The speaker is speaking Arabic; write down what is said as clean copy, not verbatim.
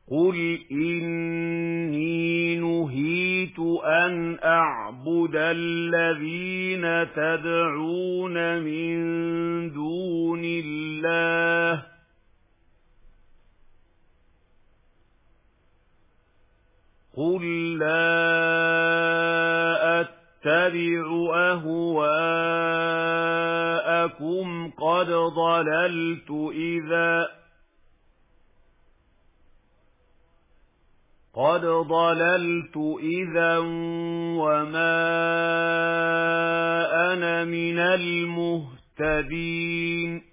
قُلْ إِنِّي نُهِيتُ أَنْ أَعْبُدَ الَّذِينَ تَدْعُونَ مِن دُونِ اللَّهِ قُل لَّا أَتَّبِعُ أَهْوَاءَكُمْ قَدْ ضَلَلْتُ إِذًا وَمَا أَنَا مِنَ الْمُهْتَدِينَ